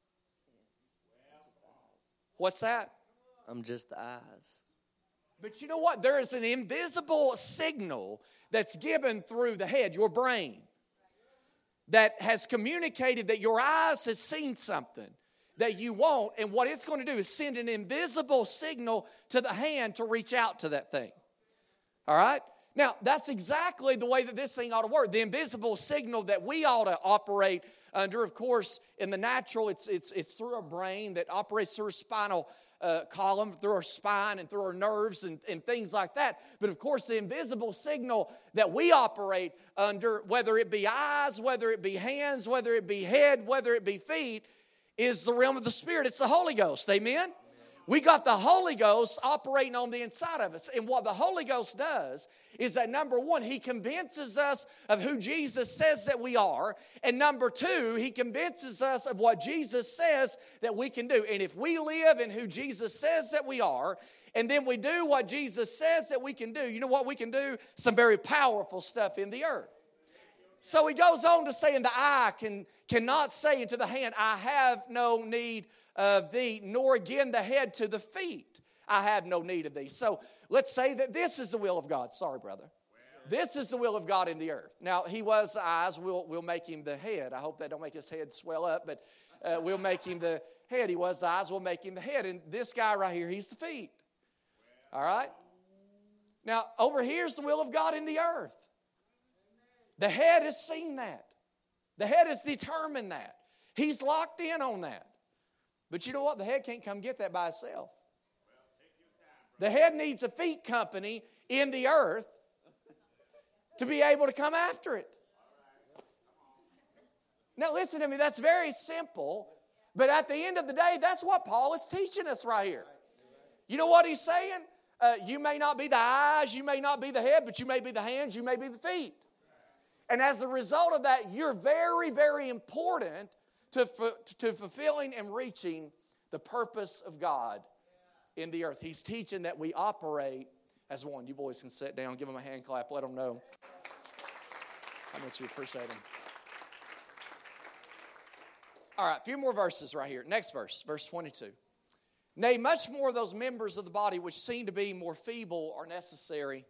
What's that? I'm just the eyes. But you know what? There is an invisible signal that's given through the head, your brain, that has communicated that your eyes has seen something that you want, and what it's going to do is send an invisible signal to the hand to reach out to that thing. All right? Now, that's exactly the way that this thing ought to work. The invisible signal that we ought to operate under, of course, in the natural, it's it's it's through our brain that operates through our spinal uh, column, through our spine and through our nerves and, and things like that. But, of course, the invisible signal that we operate under, whether it be eyes, whether it be hands, whether it be head, whether it be feet, is the realm of the Spirit. It's the Holy Ghost. Amen? We got the Holy Ghost operating on the inside of us. And what the Holy Ghost does is that, number one, He convinces us of who Jesus says that we are. And number two, He convinces us of what Jesus says that we can do. And if we live in who Jesus says that we are, and then we do what Jesus says that we can do, you know what we can do? Some very powerful stuff in the earth. So He goes on to say, and the eye can, cannot say unto the hand, I have no need of thee, nor again the head to the feet, I have no need of thee. So let's say that this is the will of God. Sorry, brother. This is the will of God in the earth. Now, He was the eyes. We'll, we'll make Him the head. I hope that don't make His head swell up, but uh, we'll make Him the head. He was the eyes. We'll make Him the head. And this guy right here, he's the feet. All right? Now, over here's the will of God in the earth. The head has seen that. The head has determined that. He's locked in on that. But you know what? The head can't come get that by itself. The head needs a feet company in the earth to be able to come after it. Now listen to me, that's very simple. But at the end of the day, that's what Paul is teaching us right here. You know what he's saying? Uh, you may not be the eyes, you may not be the head, but you may be the hands, you may be the feet. And as a result of that, you're very, very important to, to fulfilling and reaching the purpose of God in the earth. He's teaching that we operate as one. You boys can sit down, give them a hand clap, let them know how much you appreciate them. All right, a few more verses right here. Next verse, verse twenty-two. Nay, much more of those members of the body which seem to be more feeble are necessary.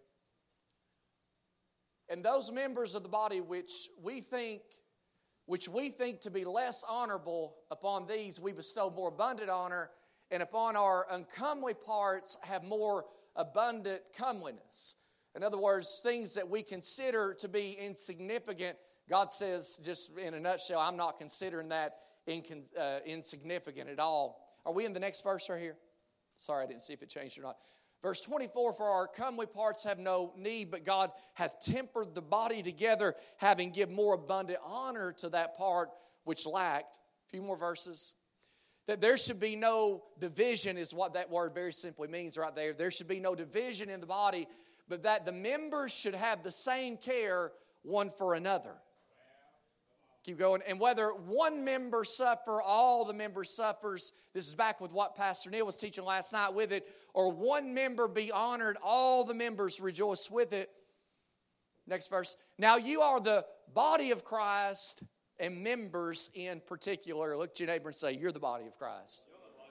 And those members of the body which we think which we think to be less honorable, upon these we bestow more abundant honor, and upon our uncomely parts have more abundant comeliness. In other words, things that we consider to be insignificant, God says, just in a nutshell, I'm not considering that incon- uh, insignificant at all. Are we in the next verse right here? Sorry, I didn't see if it changed or not. Verse twenty-four, for our comely parts have no need, but God hath tempered the body together, having given more abundant honor to that part which lacked. A few more verses. That there should be no division is what that word very simply means right there. There should be no division in the body, but that the members should have the same care one for another. Keep going. And whether one member suffer, all the members suffers. This is back with what Pastor Neil was teaching last night with it. Or one member be honored, all the members rejoice with it. Next verse. Now you are the body of Christ and members in particular. Look at your neighbor and say, you're the body of Christ.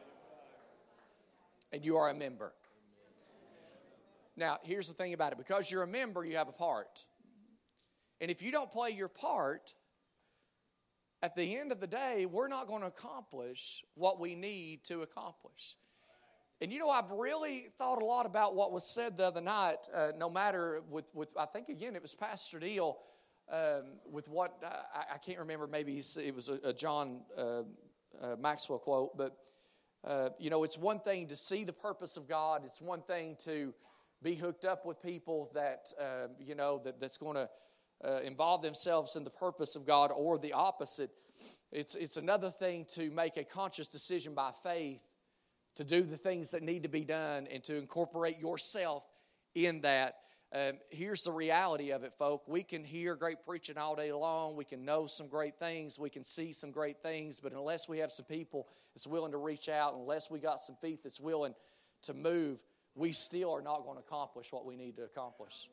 And you are a member. Now, here's the thing about it. Because you're a member, you have a part. And if you don't play your part, at the end of the day, we're not going to accomplish what we need to accomplish. And you know, I've really thought a lot about what was said the other night, uh, no matter with, with, I think again, it was Pastor Neil, um, with what, uh, I, I can't remember, maybe it was a, a John uh, uh, Maxwell quote, but, uh, you know, it's one thing to see the purpose of God. It's one thing to be hooked up with people that, uh, you know, that, that's going to Uh, involve themselves in the purpose of God, or the opposite. It's, it's another thing to make a conscious decision by faith to do the things that need to be done and to incorporate yourself in that. Um, here's the reality of it, folk. We can hear great preaching all day long. We can know some great things. We can see some great things. But unless we have some people that's willing to reach out, unless we got some feet that's willing to move, we still are not going to accomplish what we need to accomplish.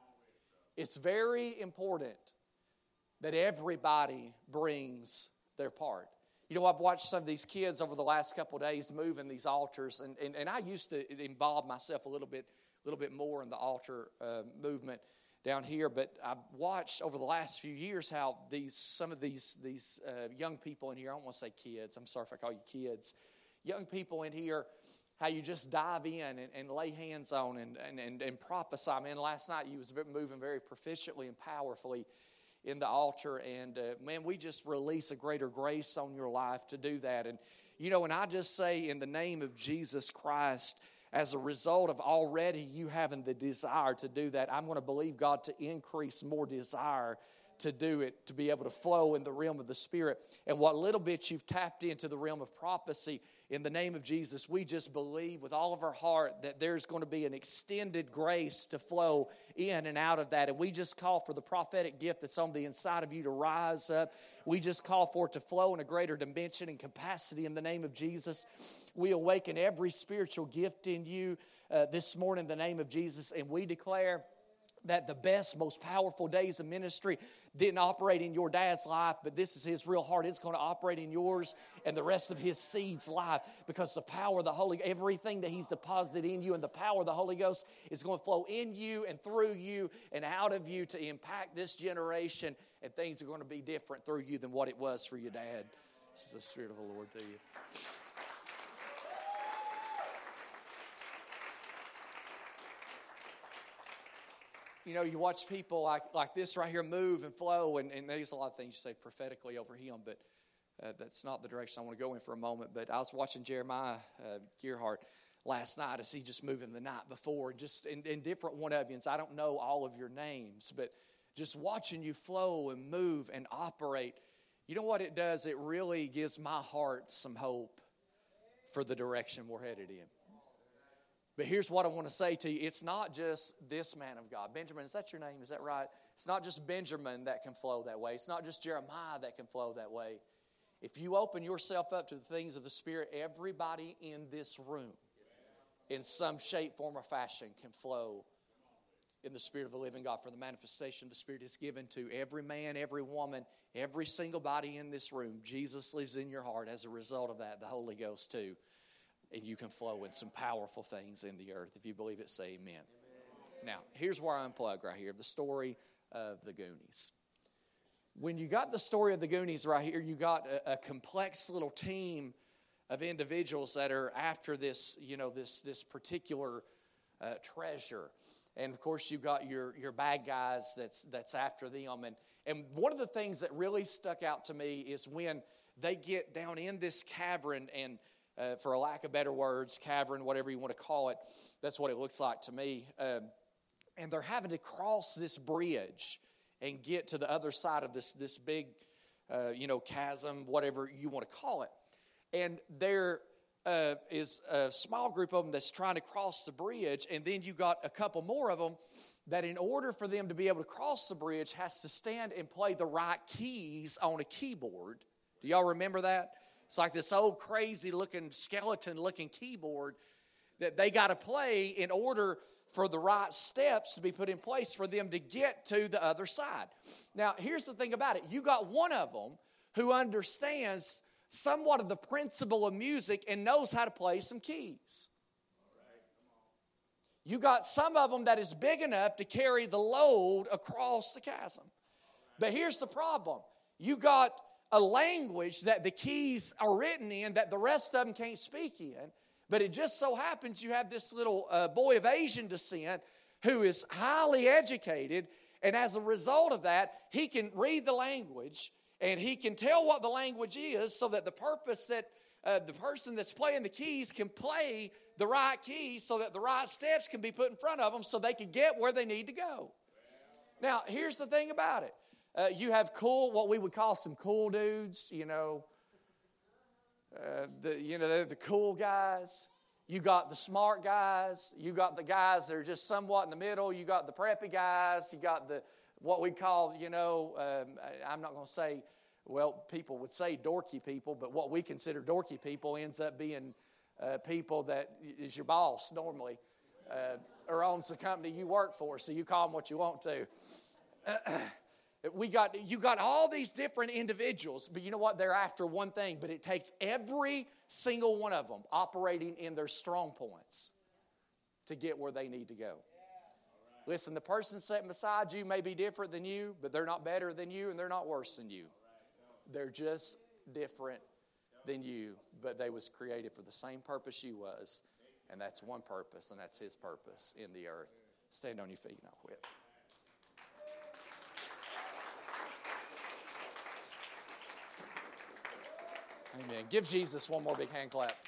It's very important that everybody brings their part. You know, I've watched some of these kids over the last couple of days moving these altars, and, and, and I used to involve myself a little bit, a little bit more in the altar uh, movement down here. But I've watched over the last few years how these some of these these uh, young people in here. I don't want to say kids. I'm sorry if I call you kids. Young people in here. How you just dive in and, and lay hands on and, and, and, and prophesy. Man, last night you was moving very proficiently and powerfully in the altar. And, uh, man, we just release a greater grace on your life to do that. And, you know, and I just say in the name of Jesus Christ, as a result of already you having the desire to do that, I'm going to believe God to increase more desire to do it, to be able to flow in the realm of the Spirit. And what little bit you've tapped into the realm of prophecy, in the name of Jesus, we just believe with all of our heart that there's going to be an extended grace to flow in and out of that. And we just call for the prophetic gift that's on the inside of you to rise up. We just call for it to flow in a greater dimension and capacity in the name of Jesus. We awaken every spiritual gift in you uh, this morning in the name of Jesus. And we declare that the best, most powerful days of ministry didn't operate in your dad's life, but this is his real heart. It's going to operate in yours and the rest of his seed's life, because the power of the Holy, everything that he's deposited in you and the power of the Holy Ghost is going to flow in you and through you and out of you to impact this generation, and things are going to be different through you than what it was for your dad. This is the Spirit of the Lord to you. You know, you watch people like, like this right here move and flow, and, and there's a lot of things you say prophetically over him, but uh, that's not the direction I want to go in for a moment. But I was watching Jeremiah uh, Gearhart last night as he just moving the night before, just in, in different one of you. I don't know all of your names, but just watching you flow and move and operate, you know what it does? It really gives my heart some hope for the direction we're headed in. But here's what I want to say to you. It's not just this man of God. Benjamin, is that your name? Is that right? It's not just Benjamin that can flow that way. It's not just Jeremiah that can flow that way. If you open yourself up to the things of the Spirit, everybody in this room, in some shape, form, or fashion, can flow in the Spirit of the living God. For the manifestation of the Spirit is given to every man, every woman, every single body in this room. Jesus lives in your heart. As a result of that, the Holy Ghost too. And you can flow in some powerful things in the earth. If you believe it, say amen. Amen. Now, here's where I unplug right here. The story of the Goonies. When you got the story of the Goonies right here, you got a, a complex little team of individuals that are after this, you know, this this particular uh, treasure. And, of course, you've got your, your bad guys that's that's after them. And, and one of the things that really stuck out to me is when they get down in this cavern and uh, for a lack of better words, cavern, whatever you want to call it. That's what it looks like to me. Um, and they're having to cross this bridge and get to the other side of this, this big, uh, you know, chasm, whatever you want to call it. And there uh, is a small group of them that's trying to cross the bridge, and then you got a couple more of them that in order for them to be able to cross the bridge has to stand and play the right keys on a keyboard. Do y'all remember that? It's like this old crazy-looking, skeleton-looking keyboard that they got to play in order for the right steps to be put in place for them to get to the other side. Now, here's the thing about it. You got one of them who understands somewhat of the principle of music and knows how to play some keys. You got some of them that is big enough to carry the load across the chasm. But here's the problem. You got a language that the keys are written in that the rest of them can't speak in. But it just so happens you have this little uh, boy of Asian descent who is highly educated. And as a result of that, he can read the language and he can tell what the language is so that the purpose that Uh, the person that's playing the keys can play the right keys so that the right steps can be put in front of them so they can get where they need to go. Now, here's the thing about it. Uh, you have cool, what we would call some cool dudes, you know. Uh, the, you know, they're the cool guys. You got the smart guys. You got the guys that are just somewhat in the middle. You got the preppy guys. You got the, what we call, you know, um, I'm not going to say, well, people would say dorky people, but what we consider dorky people ends up being uh, people that is your boss normally uh, or owns the company you work for, so you call them what you want to. Uh, we got you got all these different individuals, but you know what? They're after one thing, but it takes every single one of them operating in their strong points to get where they need to go. Listen, the person sitting beside you may be different than you, but they're not better than you and they're not worse than you. They're just different than you, but they was created for the same purpose you was, and that's one purpose, and that's His purpose in the earth. Stand on your feet and I'll quit. Amen. Give Jesus one more big hand clap.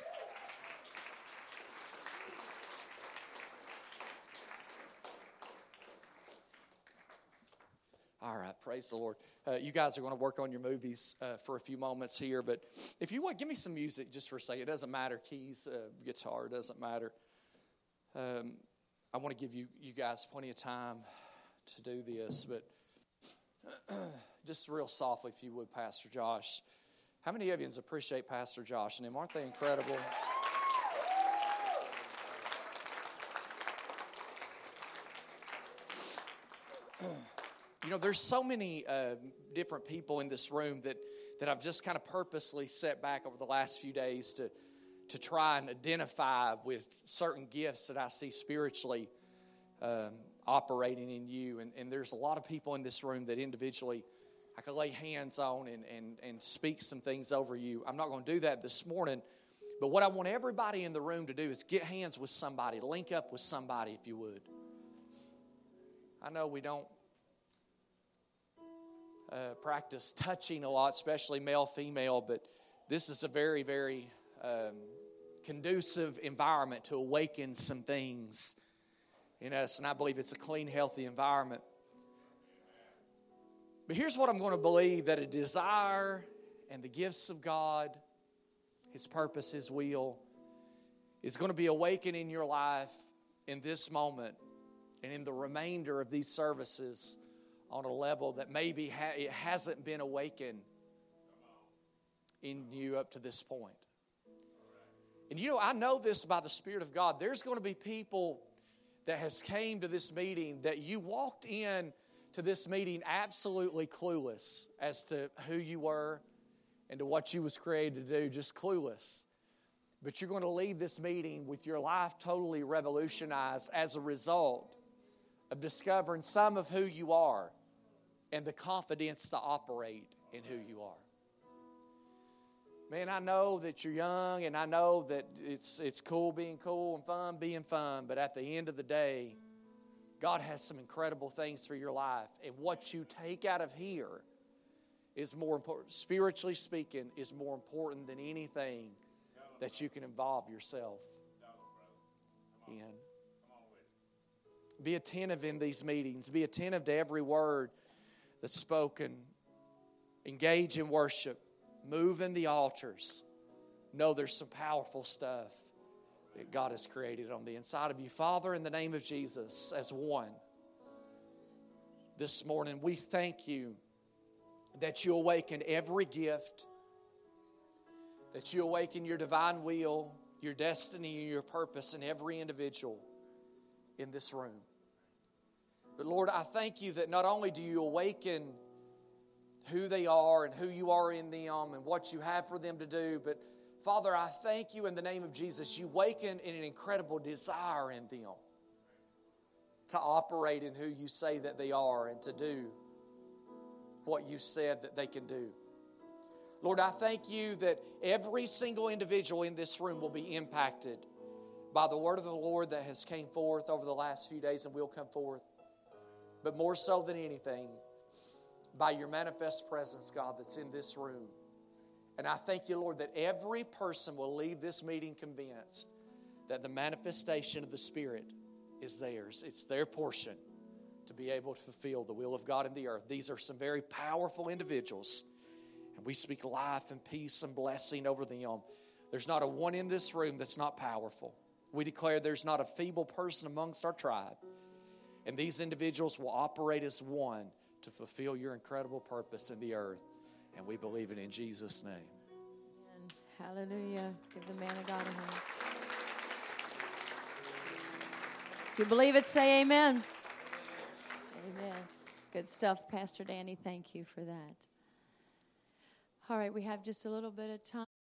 All right, praise the Lord. Uh, you guys are going to work on your movies uh, for a few moments here, but if you want, give me some music just for a second. It doesn't matter, keys, uh, guitar, it doesn't matter. Um, I want to give you, you guys plenty of time to do this, but just real softly, if you would, Pastor Josh. How many of you appreciate Pastor Josh and him? Aren't they incredible? You know, there's so many uh, different people in this room that, that I've just kind of purposely set back over the last few days to, to try and identify with certain gifts that I see spiritually um, operating in you. And, and there's a lot of people in this room that individually I can lay hands on and, and, and speak some things over you. I'm not going to do that this morning, but what I want everybody in the room to do is get hands with somebody, link up with somebody if you would. I know we don't Uh, practice touching a lot, especially male, female, but this is a very, very um, conducive environment to awaken some things in us, and I believe it's a clean, healthy environment. But here's what I'm going to believe, that a desire and the gifts of God, His purpose, His will, is going to be awakened in your life in this moment and in the remainder of these services on a level that maybe ha- it hasn't been awakened in you up to this point. And you know, I know this by the Spirit of God. There's going to be people that has came to this meeting that you walked in to this meeting absolutely clueless as to who you were and to what you was created to do, just clueless. But you're going to leave this meeting with your life totally revolutionized as a result of discovering some of who you are and the confidence to operate in who you are. Man, I know that you're young, and I know that it's it's cool being cool and fun being fun, but at the end of the day, God has some incredible things for your life, and what you take out of here is more important, spiritually speaking, is more important than anything that you can involve yourself in. Be attentive in these meetings. Be attentive to every word that's spoken. Engage in worship. Move in the altars. Know there's some powerful stuff that God has created on the inside of you. Father, in the name of Jesus, as one, this morning we thank you that you awaken every gift, that you awaken your divine will, your destiny, and your purpose in every individual in this room. But Lord, I thank you that not only do you awaken who they are and who you are in them and what you have for them to do, but Father, I thank you in the name of Jesus, you awaken in an incredible desire in them to operate in who you say that they are and to do what you said that they can do. Lord, I thank you that every single individual in this room will be impacted by the word of the Lord that has came forth over the last few days and will come forth. But more so than anything, by your manifest presence, God, that's in this room. And I thank you, Lord, that every person will leave this meeting convinced that the manifestation of the Spirit is theirs. It's their portion to be able to fulfill the will of God in the earth. These are some very powerful individuals. And we speak life and peace and blessing over them. There's not a one in this room that's not powerful. We declare there's not a feeble person amongst our tribe. And these individuals will operate as one to fulfill your incredible purpose in the earth. And we believe it in Jesus' name. Amen. Hallelujah. Give the man of God a hand. If you believe it, say amen. Amen. Good stuff, Pastor Danny. Thank you for that. All right, we have just a little bit of time.